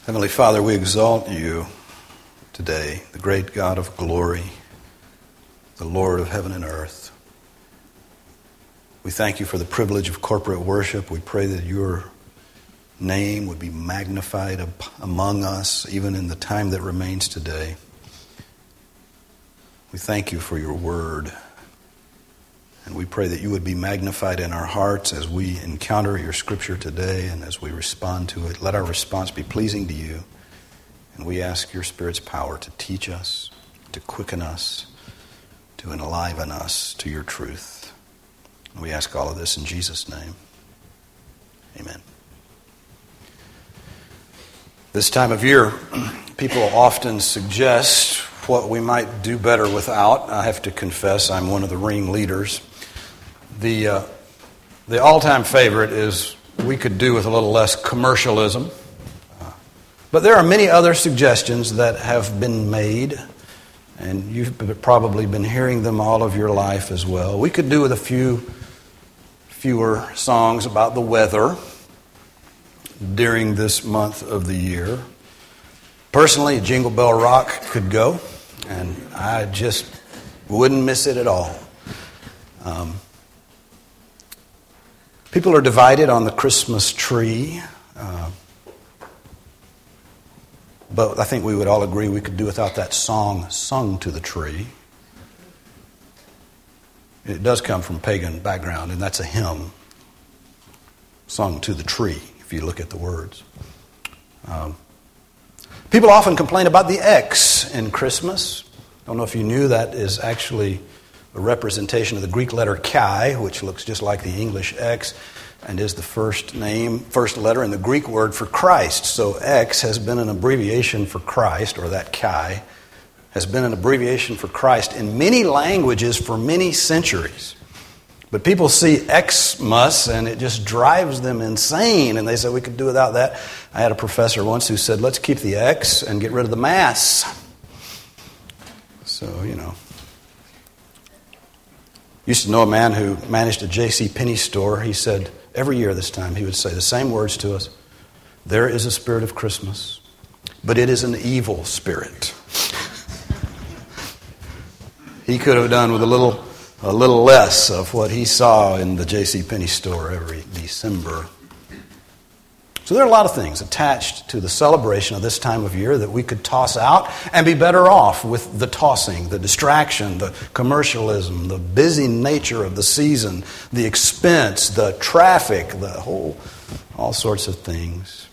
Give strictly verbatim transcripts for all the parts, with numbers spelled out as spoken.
Heavenly Father, we exalt you today, the great God of glory, the Lord of heaven and earth. We thank you for the privilege of corporate worship. We pray that your name would be magnified among us, even in the time that remains today. We thank you for your word. And we pray that you would be magnified in our hearts as we encounter your scripture today and as we respond to it. Let our response be pleasing to you. And we ask your Spirit's power to teach us, to quicken us, to enliven us to your truth. And we ask all of this in Jesus' name. Amen. This time of year, people often suggest what we might do better without. I have to confess, I'm one of the ringleaders. The uh, the all-time favorite is we could do with a little less commercialism. Uh, but there are many other suggestions that have been made, and you've probably been hearing them all of your life as well. We could do with a few fewer songs about the weather during this month of the year. Personally, Jingle Bell Rock could go, and I just wouldn't miss it at all. Um, people are divided on the Christmas tree, uh, but I think we would all agree we could do without that song sung to the tree. It does come from pagan background, and that's a hymn sung to the tree, if you look at the words. Um, people often complain about the X in Christmas. I don't know if you knew that is actually a representation of the Greek letter chi, which looks just like the English X, and is the first name, first letter in the Greek word for Christ. So X has been an abbreviation for Christ, or that chi has been an abbreviation for Christ in many languages for many centuries. But people see Xmas and it just drives them insane, and they say we could do without that. I had a professor once who said, let's keep the X and get rid of the Mass. So, you know. Used to know a man who managed a J C Penney store. He said, every year this time, he would say the same words to us. There is a spirit of Christmas, but it is an evil spirit. He could have done with a little a little less of what he saw in the J C Penney store every December. So there are a lot of things attached to the celebration of this time of year that we could toss out and be better off with the tossing, the distraction, the commercialism, the busy nature of the season, the expense, the traffic, the whole, all sorts of things.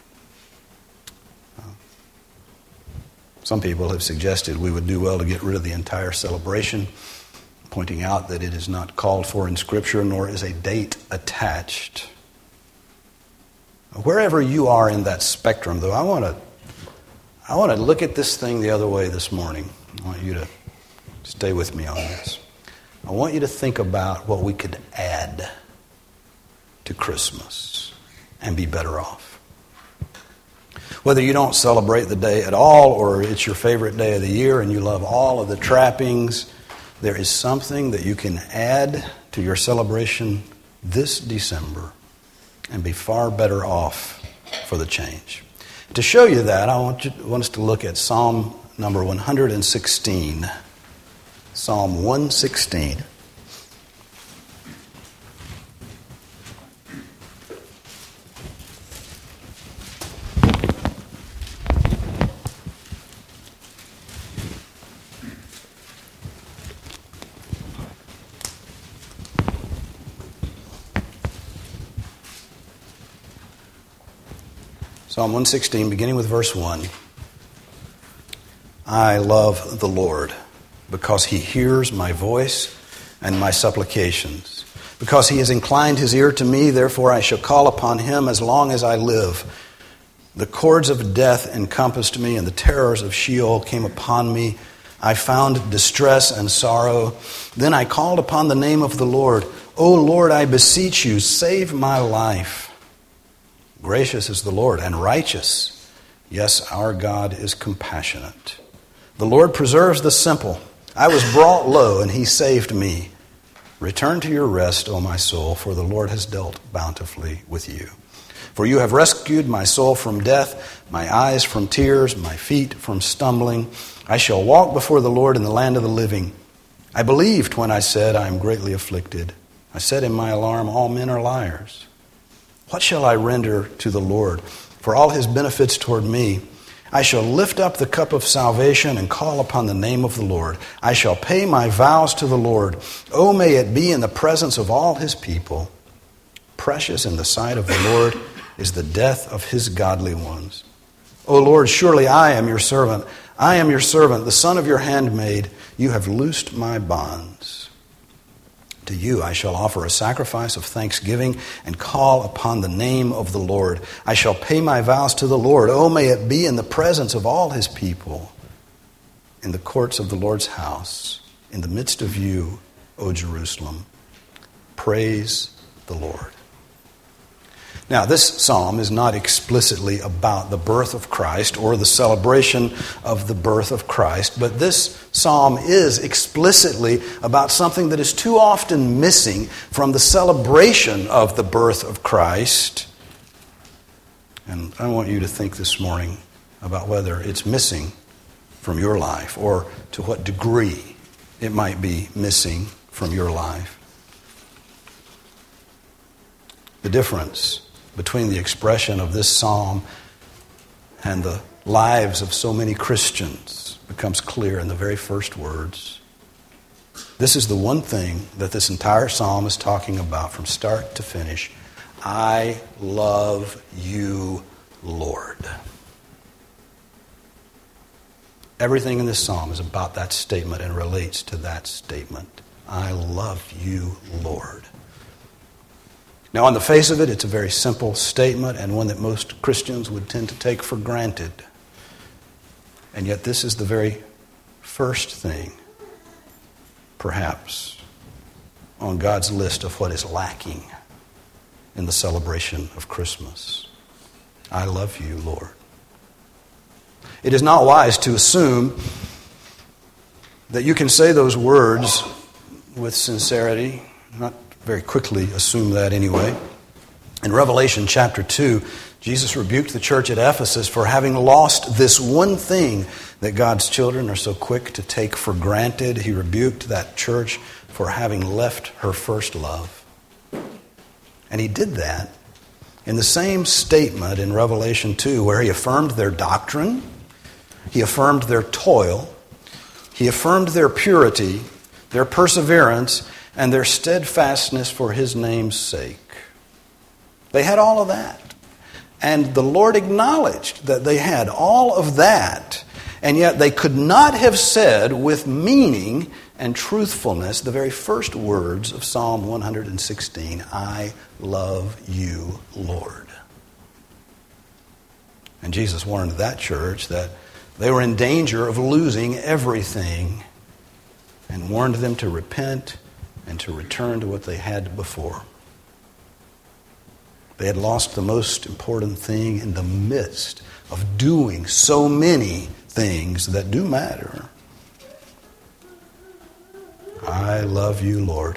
Some people have suggested we would do well to get rid of the entire celebration, pointing out that it is not called for in Scripture, nor is a date attached. Wherever you are in that spectrum, though, I want to I want to look at this thing the other way this morning. I want you to stay with me on this. I want you to think about what we could add to Christmas and be better off. Whether you don't celebrate the day at all or it's your favorite day of the year and you love all of the trappings, there is something that you can add to your celebration this December and be far better off for the change. To show you that, I want, you, I want us to look at Psalm number one hundred sixteen. Psalm one sixteen. Psalm one sixteen, beginning with verse one. I love the Lord because he hears my voice and my supplications. Because he has inclined his ear to me, therefore I shall call upon him as long as I live. The cords of death encompassed me, and the terrors of Sheol came upon me. I found distress and sorrow. Then I called upon the name of the Lord. O Lord, I beseech you, save my life. Gracious is the Lord, and righteous. Yes, our God is compassionate. The Lord preserves the simple. I was brought low, and he saved me. Return to your rest, O my soul, for the Lord has dealt bountifully with you. For you have rescued my soul from death, my eyes from tears, my feet from stumbling. I shall walk before the Lord in the land of the living. I believed when I said, I am greatly afflicted. I said in my alarm, all men are liars. What shall I render to the Lord for all his benefits toward me? I shall lift up the cup of salvation and call upon the name of the Lord. I shall pay my vows to the Lord. Oh, may it be in the presence of all his people. Precious in the sight of the Lord is the death of his godly ones. O Lord, surely I am your servant. I am your servant, the son of your handmaid. You have loosed my bonds. To you I shall offer a sacrifice of thanksgiving and call upon the name of the Lord. I shall pay my vows to the Lord. Oh, may it be in the presence of all his people, in the courts of the Lord's house, in the midst of you, O Jerusalem. Praise the Lord. Now, this psalm is not explicitly about the birth of Christ or the celebration of the birth of Christ, but this psalm is explicitly about something that is too often missing from the celebration of the birth of Christ. And I want you to think this morning about whether it's missing from your life or to what degree it might be missing from your life. The difference between the expression of this psalm and the lives of so many Christians becomes clear in the very first words. This is the one thing that this entire psalm is talking about from start to finish. I love you, Lord. Everything in this psalm is about that statement and relates to that statement. I love you, Lord. Now, on the face of it, it's a very simple statement and one that most Christians would tend to take for granted. And yet this is the very first thing, perhaps, on God's list of what is lacking in the celebration of Christmas. I love you, Lord. It is not wise to assume that you can say those words with sincerity, not very quickly assume that anyway. In Revelation chapter two, Jesus rebuked the church at Ephesus for having lost this one thing that God's children are so quick to take for granted. He rebuked that church for having left her first love. And he did that in the same statement in Revelation two, where he affirmed their doctrine, he affirmed their toil, he affirmed their purity, their perseverance, and their steadfastness for his name's sake. They had all of that. And the Lord acknowledged that they had all of that, and yet they could not have said with meaning and truthfulness the very first words of Psalm one sixteen, I love you, Lord. And Jesus warned that church that they were in danger of losing everything and warned them to repent and to return to what they had before. They had lost the most important thing in the midst of doing so many things that do matter. I love you, Lord.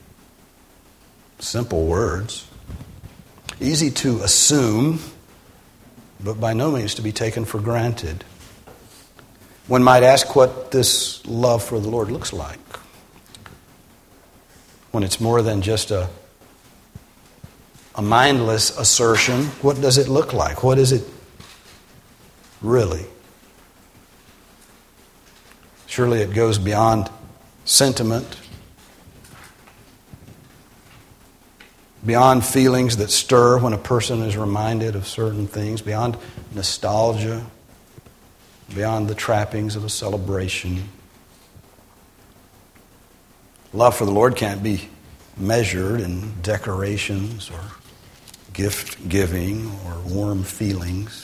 Simple words. Easy to assume, but by no means to be taken for granted. One might ask what this love for the Lord looks like. When it's more than just a, a mindless assertion, what does it look like? What is it really? Surely it goes beyond sentiment, beyond feelings that stir when a person is reminded of certain things, beyond nostalgia, beyond the trappings of a celebration. Love for the Lord can't be measured in decorations or gift giving or warm feelings.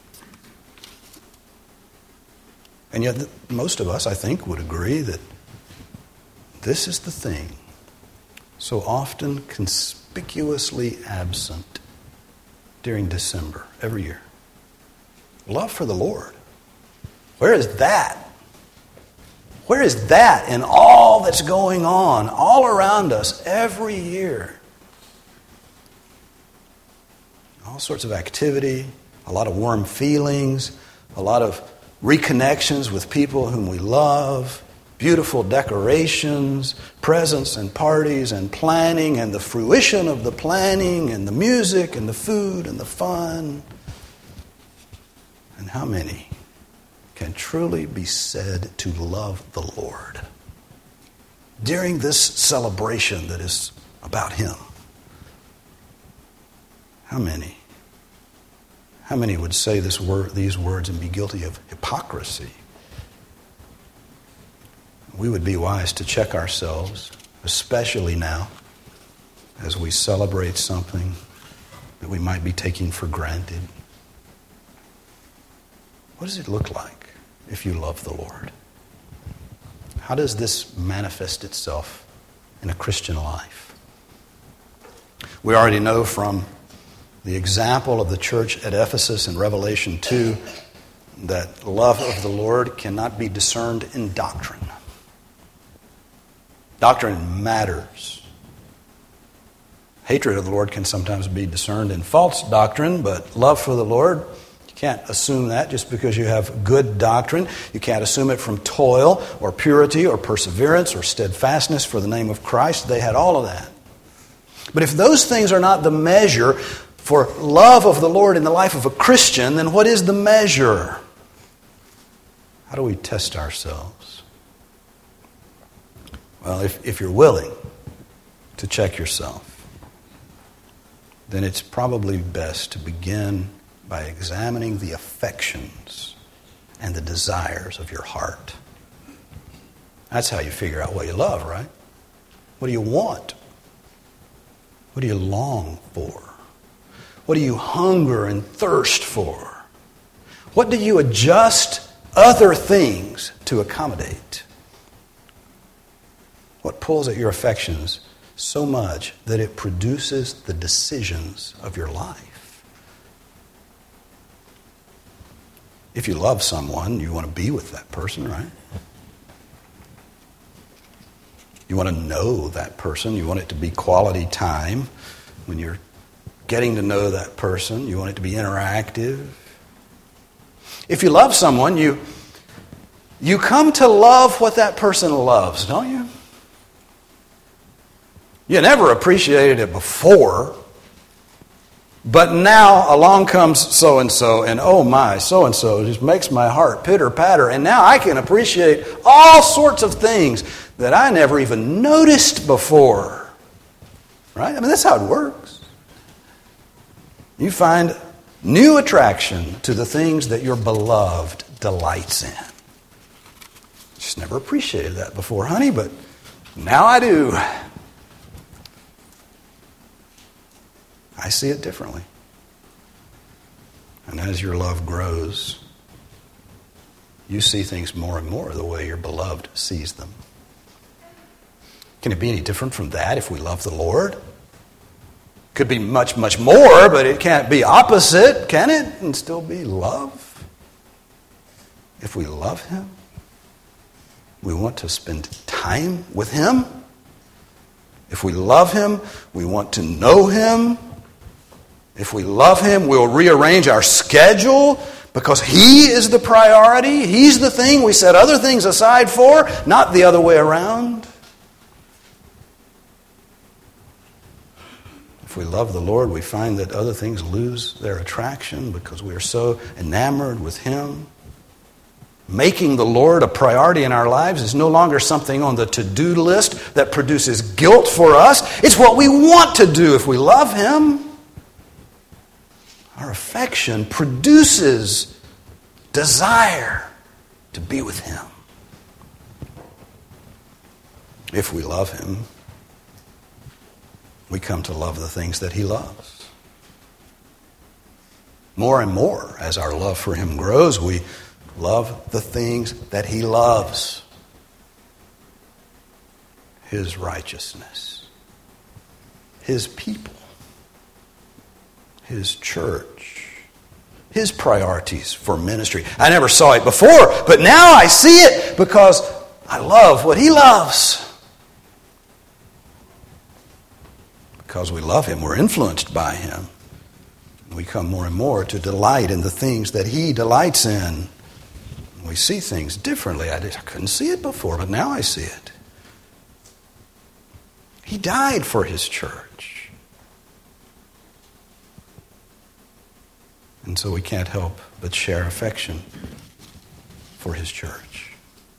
And yet most of us, I think, would agree that this is the thing so often conspicuously absent during December every year. Love for the Lord. Where is that? Where is that in all that's going on all around us every year? all sorts of activity, a lot of warm feelings, a lot of reconnections with people whom we love, beautiful decorations, presents and parties and planning and the fruition of the planning and the music and the food and the fun. And how many can truly be said to love the Lord during this celebration that is about Him? How many? How many would say this word, these words and be guilty of hypocrisy? We would be wise to check ourselves, especially now, as we celebrate something that we might be taking for granted. What does it look like if you love the Lord? How does this manifest itself in a Christian life? We already know from the example of the church at Ephesus in Revelation two that love of the Lord cannot be discerned in doctrine. Doctrine matters. Hatred of the Lord can sometimes be discerned in false doctrine, but love for the Lord, you can't assume that just because you have good doctrine. You can't assume it from toil or purity or perseverance or steadfastness for the name of Christ. They had all of that. But if those things are not the measure for love of the Lord in the life of a Christian, then what is the measure? How do we test ourselves? Well, if, if you're willing to check yourself, then it's probably best to begin by examining the affections and the desires of your heart. That's how you figure out what you love, right? What do you want? What do you long for? What do you hunger and thirst for? What do you adjust other things to accommodate? What pulls at your affections so much that it produces the decisions of your life? If you love someone, you want to be with that person, right? You want to know that person. You want it to be quality time. When you're getting to know that person, you want it to be interactive. If you love someone, you, you come to love what that person loves, don't you? You never appreciated it before, but now along comes so-and-so, and oh my, so-and-so just makes my heart pitter-patter, and now I can appreciate all sorts of things that I never even noticed before. Right? I mean, that's how it works. You find new attraction to the things that your beloved delights in. Just never appreciated that before, honey, but now I do. I see it differently. And as your love grows, you see things more and more the way your beloved sees them. Can it be any different from that if we love the Lord? Could be much, much more, but it can't be opposite, can it? And still be love? If we love Him, we want to spend time with Him. If we love Him, we want to know Him. If we love Him, we'll rearrange our schedule because He is the priority. He's the thing we set other things aside for, not the other way around. If we love the Lord, we find that other things lose their attraction because we are so enamored with Him. Making the Lord a priority in our lives is no longer something on the to-do list that produces guilt for us. It's what we want to do if we love Him. Our affection produces desire to be with Him. If we love Him, we come to love the things that He loves. More and more, as our love for Him grows, we love the things that He loves. His righteousness, His people, His church, His priorities for ministry. I never saw it before, but now I see it because I love what He loves. Because we love Him, we're influenced by Him. We come more and more to delight in the things that He delights in. We see things differently. I, did, I couldn't see it before, but now I see it. He died for His church. And so we can't help but share affection for His church.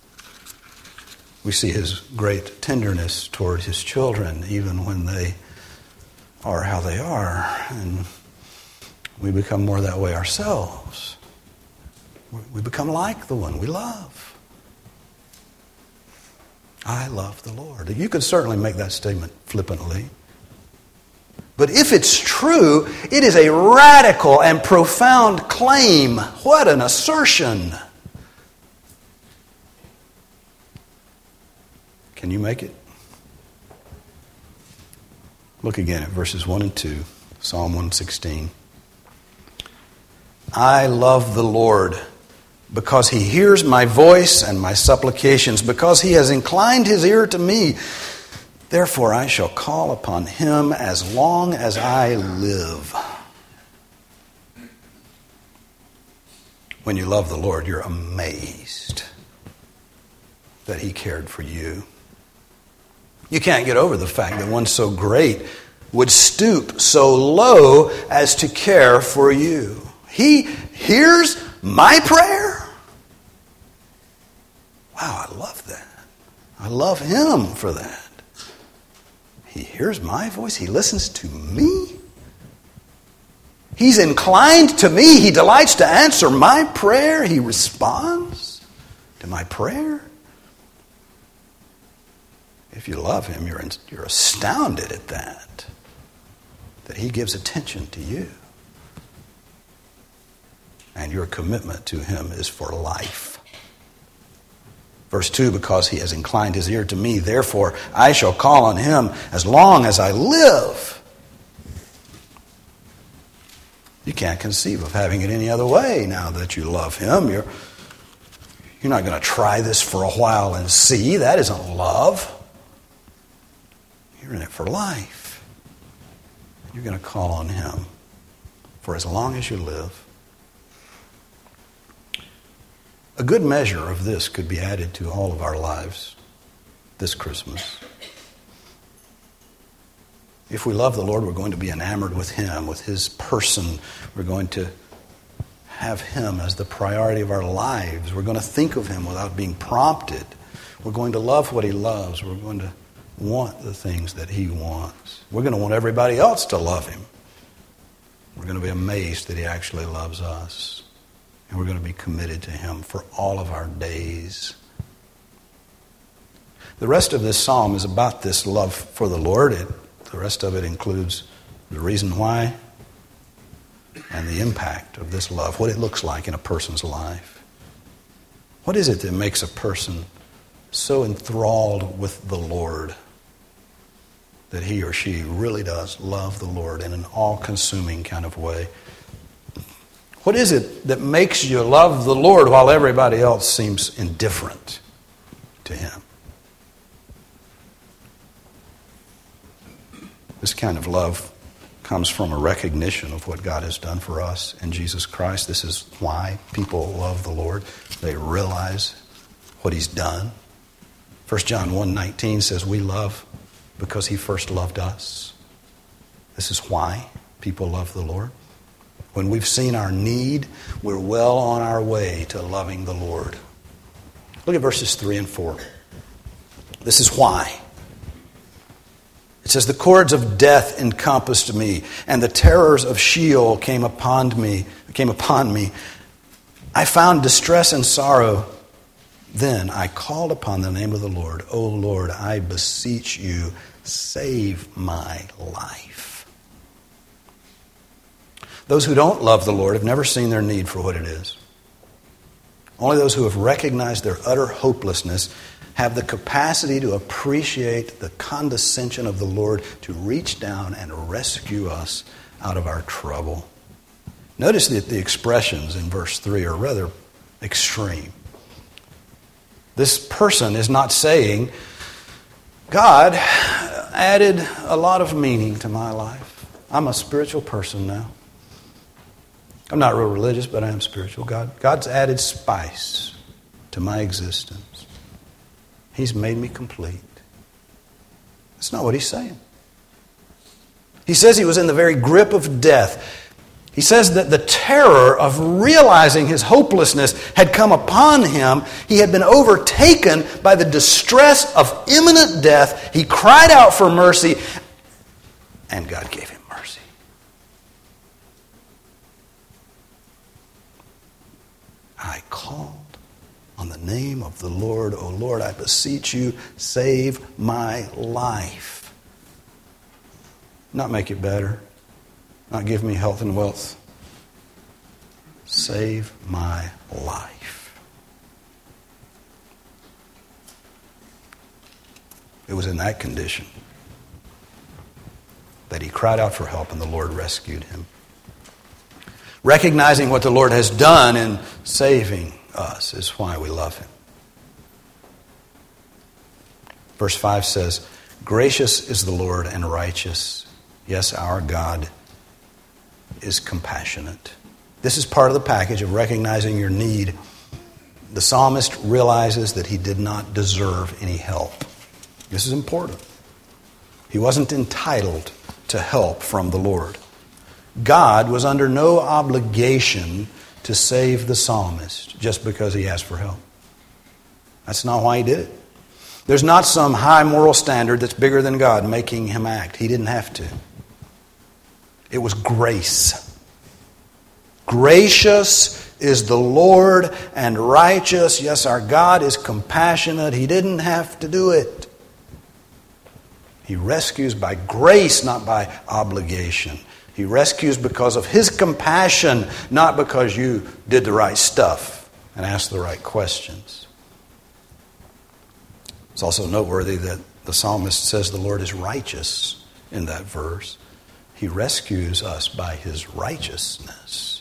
We see His great tenderness toward His children, even when they are how they are. And we become more that way ourselves. We become like the one we love. I love the Lord. You could certainly make that statement flippantly. But if it's true, it is a radical and profound claim. What an assertion. Can you make it? Look again at verses one and two, Psalm one sixteen. I love the Lord because He hears my voice and my supplications, because He has inclined His ear to me. Therefore I shall call upon Him as long as I live. When you love the Lord, you're amazed that He cared for you. You can't get over the fact that one so great would stoop so low as to care for you. He hears my prayer? Wow, I love that. I love Him for that. He hears my voice. He listens to me. He's inclined to me. He delights to answer my prayer. He responds to my prayer. If you love Him, you're, you're astounded at that. That He gives attention to you. And your commitment to Him is for life. Verse two, because He has inclined His ear to me, therefore I shall call on Him as long as I live. You can't conceive of having it any other way now that you love Him. You're, you're not going to try this for a while and see. That isn't love. You're in it for life. You're going to call on Him for as long as you live. A good measure of this could be added to all of our lives this Christmas. If we love the Lord, we're going to be enamored with Him, with His person. We're going to have Him as the priority of our lives. We're going to think of Him without being prompted. We're going to love what He loves. We're going to want the things that He wants. We're going to want everybody else to love Him. We're going to be amazed that He actually loves us. And we're going to be committed to Him for all of our days. The rest of this psalm is about this love for the Lord. It, the rest of it includes the reason why and the impact of this love, what it looks like in a person's life. What is it that makes a person so enthralled with the Lord that he or she really does love the Lord in an all-consuming kind of way? What is it that makes you love the Lord while everybody else seems indifferent to Him? This kind of love comes from a recognition of what God has done for us in Jesus Christ. This is why people love the Lord. They realize what He's done. First John one nineteen says we love because He first loved us. This is why people love the Lord. When we've seen our need, we're well on our way to loving the Lord. Look at verses three and four. This is why. It says, the cords of death encompassed me, and the terrors of Sheol came upon me, came upon me. I found distress and sorrow. Then I called upon the name of the Lord. O Lord, I beseech you, save my life. Those who don't love the Lord have never seen their need for what it is. Only those who have recognized their utter hopelessness have the capacity to appreciate the condescension of the Lord to reach down and rescue us out of our trouble. Notice that the expressions in verse three are rather extreme. This person is not saying, God added a lot of meaning to my life. I'm a spiritual person now. I'm not real religious, but I am spiritual. God, God's added spice to my existence. He's made me complete. That's not what he's saying. He says he was in the very grip of death. He says that the terror of realizing his hopelessness had come upon him. He had been overtaken by the distress of imminent death. He cried out for mercy, and God gave him mercy. I called on the name of the Lord. O Lord, I beseech you, save my life. Not make it better. Not give me health and wealth. Save my life. It was in that condition that he cried out for help and the Lord rescued him. Recognizing what the Lord has done in saving us is why we love him. Verse five says, gracious is the Lord and righteous. Yes, our God is compassionate. This is part of the package of recognizing your need. The psalmist realizes that he did not deserve any help. This is important. He wasn't entitled to help from the Lord. God was under no obligation to save the psalmist just because he asked for help. That's not why he did it. There's not some high moral standard that's bigger than God making him act. He didn't have to. It was grace. Gracious is the Lord and righteous. Yes, our God is compassionate. He didn't have to do it. He rescues by grace, not by obligation. He rescues because of his compassion, not because you did the right stuff and asked the right questions. It's also noteworthy that the psalmist says the Lord is righteous in that verse. He rescues us by his righteousness.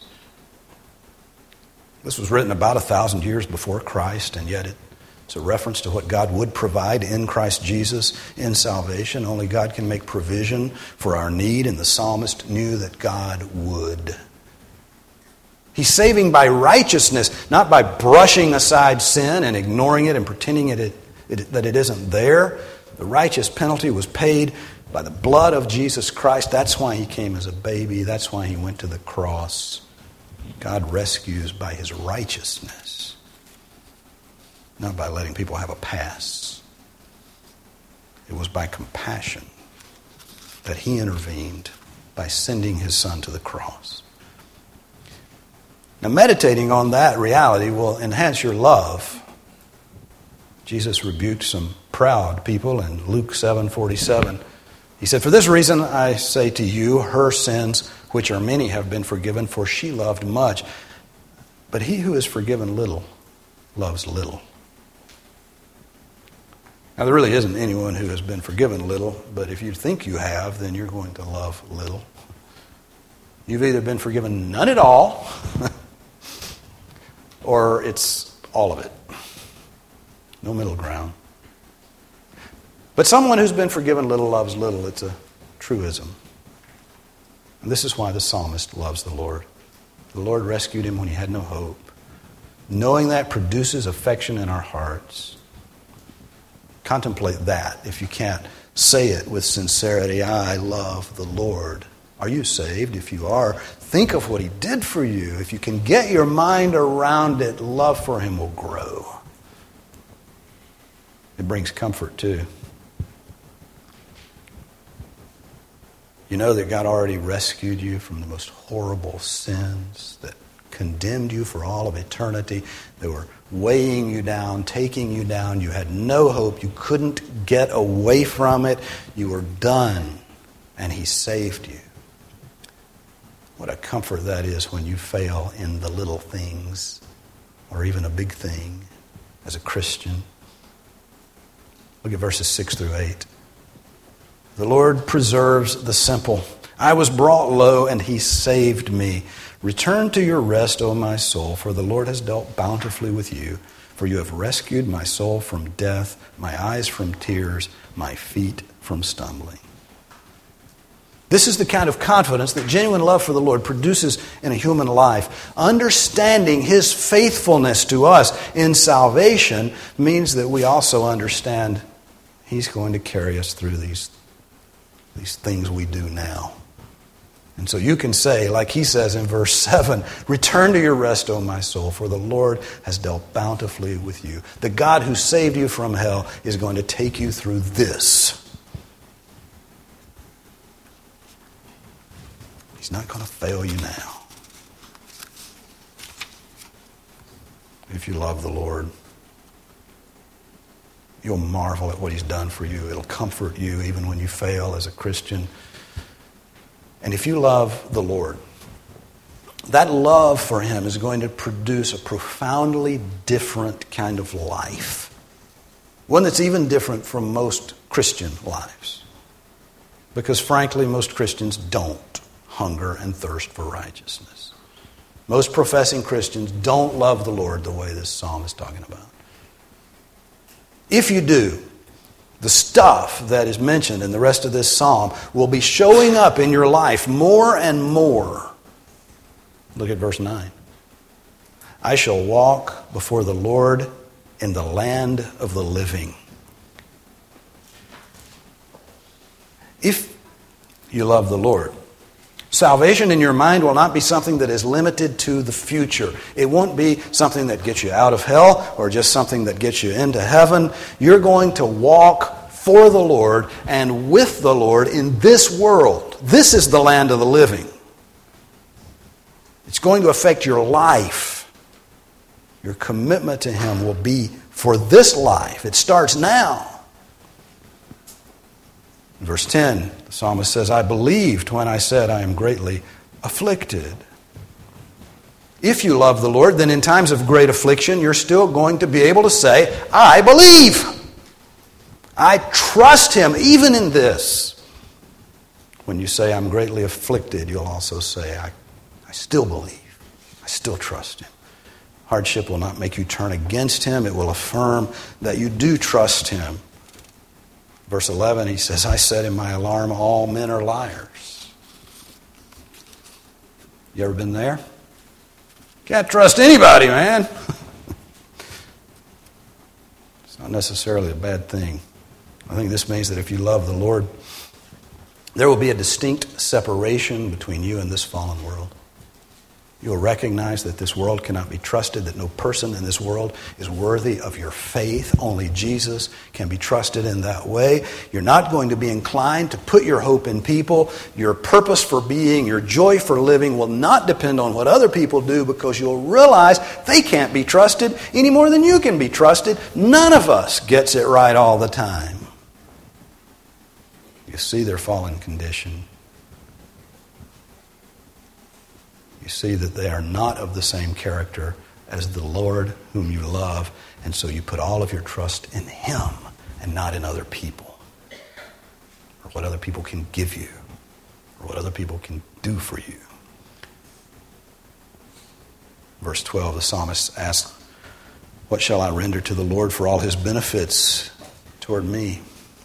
This was written about a thousand years before Christ, and yet it's a reference to what God would provide in Christ Jesus in salvation. Only God can make provision for our need, and the psalmist knew that God would. He's saving by righteousness, not by brushing aside sin and ignoring it and pretending it, it, it, that it isn't there. The righteous penalty was paid by the blood of Jesus Christ. That's why he came as a baby. That's why he went to the cross. God rescues by his righteousness, not by letting people have a pass. It was by compassion that he intervened by sending his son to the cross. Now, meditating on that reality will enhance your love. Jesus rebuked some proud people in Luke seven forty-seven. He said, for this reason I say to you, her sins, which are many, have been forgiven, for she loved much. But he who is forgiven little loves little. Now, there really isn't anyone who has been forgiven little, but if you think you have, then you're going to love little. You've either been forgiven none at all, or it's all of it. No middle ground. But someone who's been forgiven little loves little. It's a truism. And this is why the psalmist loves the Lord. The Lord rescued him when he had no hope. Knowing that produces affection in our hearts. Contemplate that if you can't say it with sincerity. I love the Lord. Are you saved? If you are, think of what he did for you. If you can get your mind around it, love for him will grow. It brings comfort too. You know that God already rescued you from the most horrible sins that condemned you for all of eternity. They were weighing you down, taking you down. You had no hope. You couldn't get away from it. You were done, and he saved you. What a comfort that is when you fail in the little things, or even a big thing as a Christian. Look at verses six through eight. The Lord preserves the simple. I was brought low, and he saved me. Return to your rest, O my soul, for the Lord has dealt bountifully with you. For you have rescued my soul from death, my eyes from tears, my feet from stumbling. This is the kind of confidence that genuine love for the Lord produces in a human life. Understanding His faithfulness to us in salvation means that we also understand He's going to carry us through these, these things we do now. And so you can say, like he says in verse seven, return to your rest, O my soul, for the Lord has dealt bountifully with you. The God who saved you from hell is going to take you through this. He's not going to fail you now. If you love the Lord, you'll marvel at what He's done for you. It'll comfort you even when you fail as a Christian. And if you love the Lord, that love for Him is going to produce a profoundly different kind of life. One that's even different from most Christian lives. Because frankly, most Christians don't hunger and thirst for righteousness. Most professing Christians don't love the Lord the way this psalm is talking about. If you do, the stuff that is mentioned in the rest of this psalm will be showing up in your life more and more. Look at verse nine. I shall walk before the Lord in the land of the living. If you love the Lord, salvation in your mind will not be something that is limited to the future. It won't be something that gets you out of hell or just something that gets you into heaven. You're going to walk for the Lord and with the Lord in this world. This is the land of the living. It's going to affect your life. Your commitment to Him will be for this life. It starts now. In verse ten, the psalmist says, I believed when I said I am greatly afflicted. If you love the Lord, then in times of great affliction, you're still going to be able to say, I believe. I trust Him even in this. When you say I'm greatly afflicted, you'll also say, I, I still believe. I still trust Him. Hardship will not make you turn against Him. It will affirm that you do trust Him. Verse eleven, he says, I said in my alarm, all men are liars. You ever been there? Can't trust anybody, man. It's not necessarily a bad thing. I think this means that if you love the Lord, there will be a distinct separation between you and this fallen world. You'll recognize that this world cannot be trusted, that no person in this world is worthy of your faith. Only Jesus can be trusted in that way. You're not going to be inclined to put your hope in people. Your purpose for being, your joy for living will not depend on what other people do, because you'll realize they can't be trusted any more than you can be trusted. None of us gets it right all the time. You see their fallen condition. You see that they are not of the same character as the Lord whom you love, and so you put all of your trust in Him and not in other people, or what other people can give you, or what other people can do for you. Verse twelve, the psalmist asks, what shall I render to the Lord for all His benefits toward me?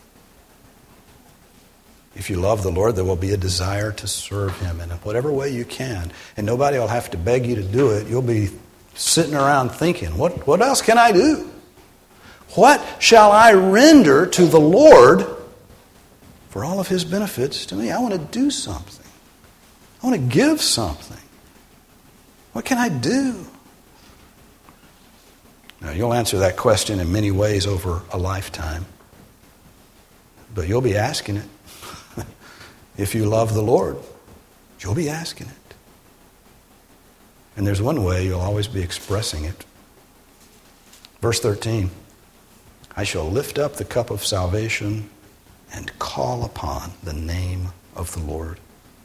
If you love the Lord, there will be a desire to serve Him in whatever way you can. And nobody will have to beg you to do it. You'll be sitting around thinking, what, what else can I do? What shall I render to the Lord for all of His benefits to me? I want to do something. I want to give something. What can I do? Now, you'll answer that question in many ways over a lifetime. But you'll be asking it. If you love the Lord, you'll be asking it. And there's one way you'll always be expressing it. Verse thirteen, I shall lift up the cup of salvation and call upon the name of the Lord.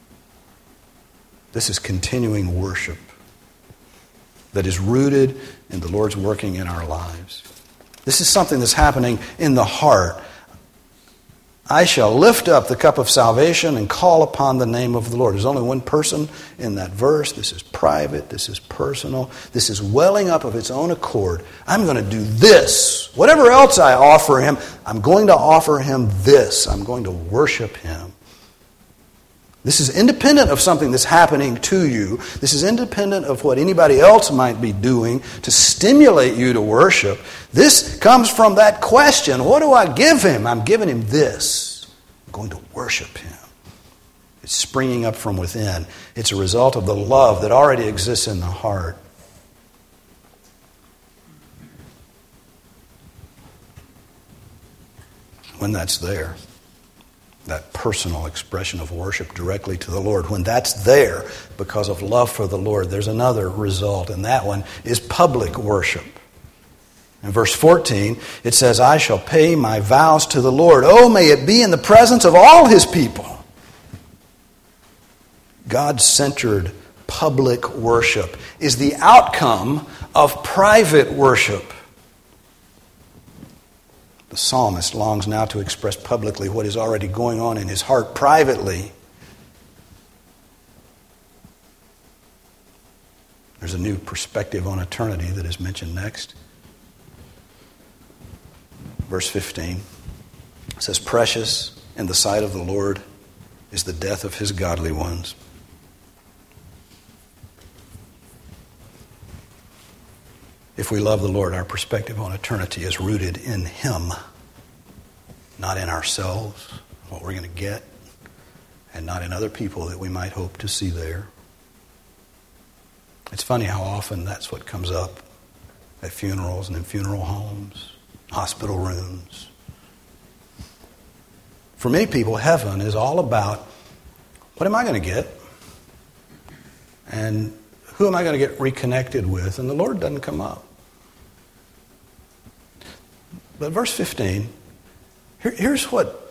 This is continuing worship that is rooted in the Lord's working in our lives. This is something that's happening in the heart. I shall lift up the cup of salvation and call upon the name of the Lord. There's only one person in that verse. This is private. This is personal. This is welling up of its own accord. I'm going to do this. Whatever else I offer Him, I'm going to offer Him this. I'm going to worship Him. This is independent of something that's happening to you. This is independent of what anybody else might be doing to stimulate you to worship. This comes from that question, what do I give him? I'm giving him this. I'm going to worship him. It's springing up from within. It's a result of the love that already exists in the heart. When that's there, that personal expression of worship directly to the Lord, when that's there because of love for the Lord, there's another result, and that one is public worship. In verse fourteen, it says, I shall pay my vows to the Lord. Oh, may it be in the presence of all his people. God-centered public worship is the outcome of private worship. The psalmist longs now to express publicly what is already going on in his heart privately. There's a new perspective on eternity that is mentioned next. Verse fifteen says, precious in the sight of the Lord is the death of his godly ones. If we love the Lord, our perspective on eternity is rooted in him, not in ourselves, what we're going to get, and not in other people that we might hope to see there. It's funny how often that's what comes up at funerals and in funeral homes, hospital rooms. For many people, heaven is all about, what am I going to get? And who am I going to get reconnected with? And the Lord doesn't come up. But verse fifteen, here, here's what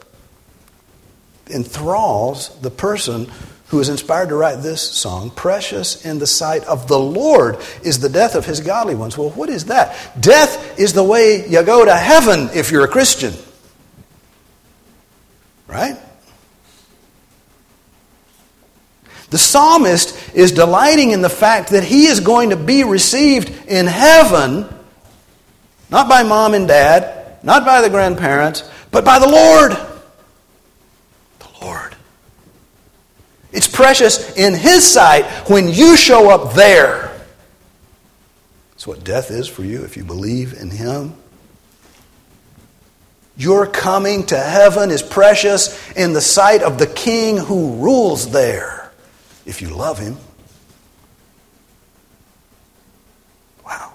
enthralls the person who is inspired to write this song. Precious in the sight of the Lord is the death of his godly ones. Well, what is that? Death is the way you go to heaven if you're a Christian. Right? The psalmist is delighting in the fact that he is going to be received in heaven, not by mom and dad, not by the grandparents, but by the Lord. The Lord. It's precious in his sight when you show up there. That's what death is for you if you believe in him. Your coming to heaven is precious in the sight of the King who rules there, if you love him. Wow.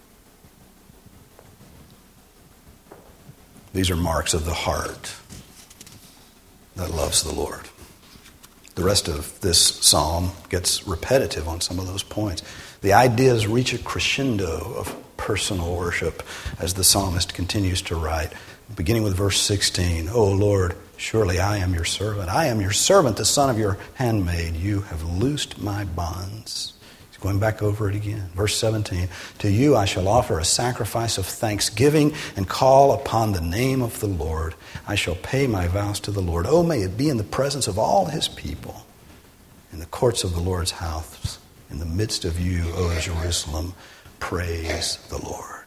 These are marks of the heart that loves the Lord. The rest of this psalm gets repetitive on some of those points. The ideas reach a crescendo of personal worship as the psalmist continues to write, beginning with verse sixteen. O Lord, surely I am your servant. I am your servant, the son of your handmaid. You have loosed my bonds. He's going back over it again. Verse seventeen. To you I shall offer a sacrifice of thanksgiving and call upon the name of the Lord. I shall pay my vows to the Lord. Oh, may it be in the presence of all his people, in the courts of the Lord's house, in the midst of you, O Jerusalem. Praise the Lord.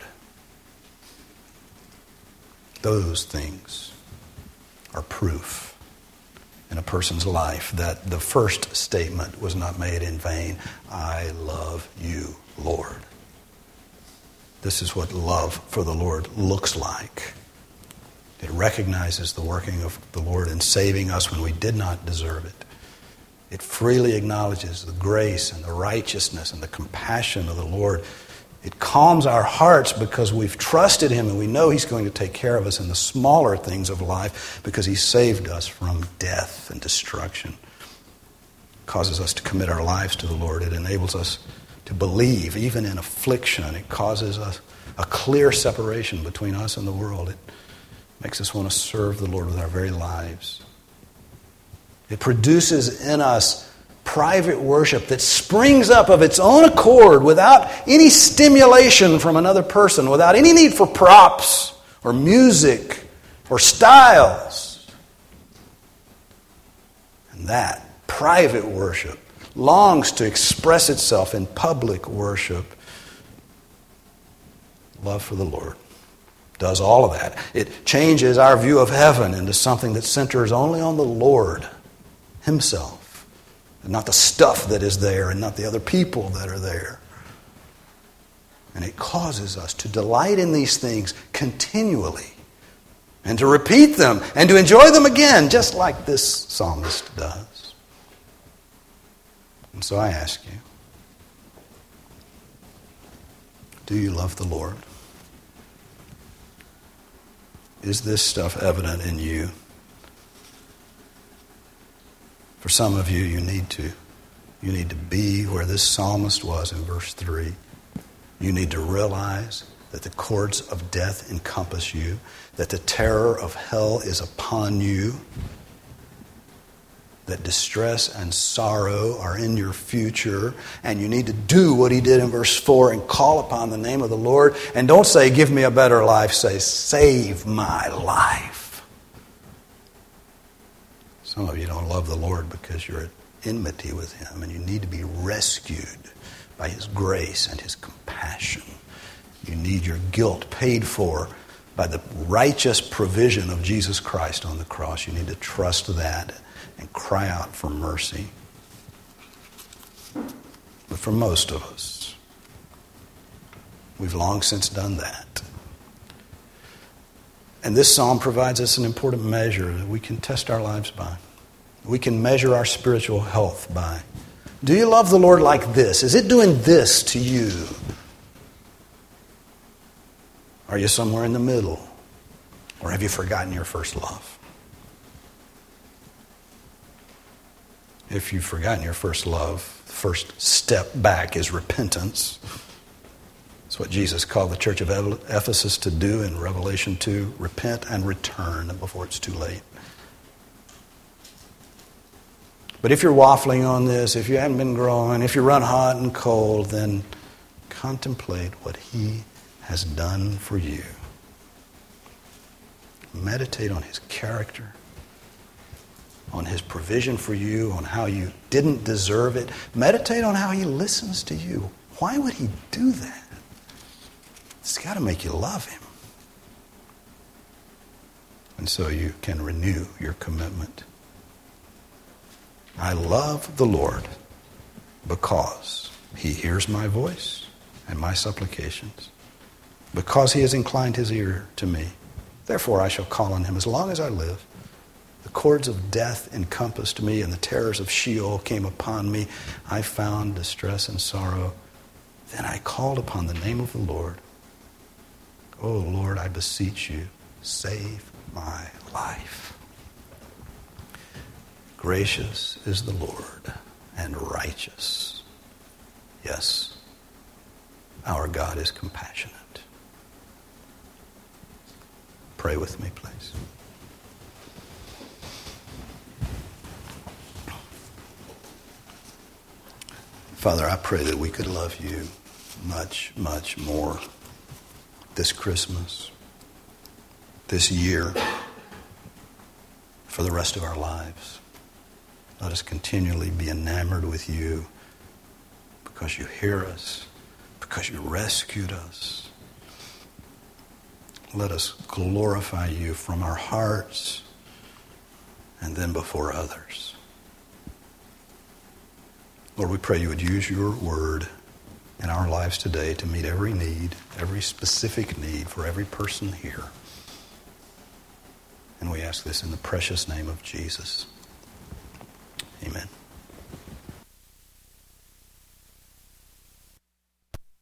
Those things are proof in a person's life that the first statement was not made in vain. I love you, Lord. This is what love for the Lord looks like. It recognizes the working of the Lord in saving us when we did not deserve it. It freely acknowledges the grace and the righteousness and the compassion of the Lord. It calms our hearts because we've trusted him and we know he's going to take care of us in the smaller things of life because he saved us from death and destruction. It causes us to commit our lives to the Lord. It enables us to believe even in affliction. It causes us a clear separation between us and the world. It makes us want to serve the Lord with our very lives. It produces in us private worship that springs up of its own accord without any stimulation from another person, without any need for props or music or styles. And that private worship longs to express itself in public worship. Love for the Lord does all of that. It changes our view of heaven into something that centers only on the Lord himself. and not the stuff that is there, and not the other people that are there. And it causes us to delight in these things continually, and to repeat them, and to enjoy them again, just like this psalmist does. And so I ask you, do you love the Lord? Is this stuff evident in you? For some of you, you need to. You need to be where this psalmist was in verse three. You need to realize that the cords of death encompass you, that the terror of hell is upon you, that distress and sorrow are in your future, and you need to do what he did in verse four and call upon the name of the Lord. And don't say, give me a better life. Say, save my life. Some of you don't love the Lord because you're at enmity with him, and you need to be rescued by his grace and his compassion. You need your guilt paid for by the righteous provision of Jesus Christ on the cross. You need to trust that and cry out for mercy. But for most of us, we've long since done that. And this psalm provides us an important measure that we can test our lives by. We can measure our spiritual health by. Do you love the Lord like this? Is it doing this to you? Are you somewhere in the middle? Or have you forgotten your first love? If you've forgotten your first love, the first step back is repentance. It's what Jesus called the church of Ephesus to do in Revelation two. Repent and return before it's too late. But if you're waffling on this, if you haven't been growing, if you run hot and cold, then contemplate what he has done for you. Meditate on his character, on his provision for you, on how you didn't deserve it. Meditate on how he listens to you. Why would he do that? It's got to make you love him. And so you can renew your commitment. I love the Lord because he hears my voice and my supplications, because he has inclined his ear to me. Therefore I shall call on him as long as I live. The cords of death encompassed me, and the terrors of Sheol came upon me. I found distress and sorrow. Then I called upon the name of the Lord. Oh Lord, I beseech you, save my life. Gracious is the Lord, and righteous. Yes, our God is compassionate. Pray with me, please. Father, I pray that we could love you much, much more this Christmas, this year, for the rest of our lives. Let us continually be enamored with you because you hear us, because you rescued us. Let us glorify you from our hearts and then before others. Lord, we pray you would use your word in our lives today to meet every need, every specific need for every person here. And we ask this in the precious name of Jesus. Amen.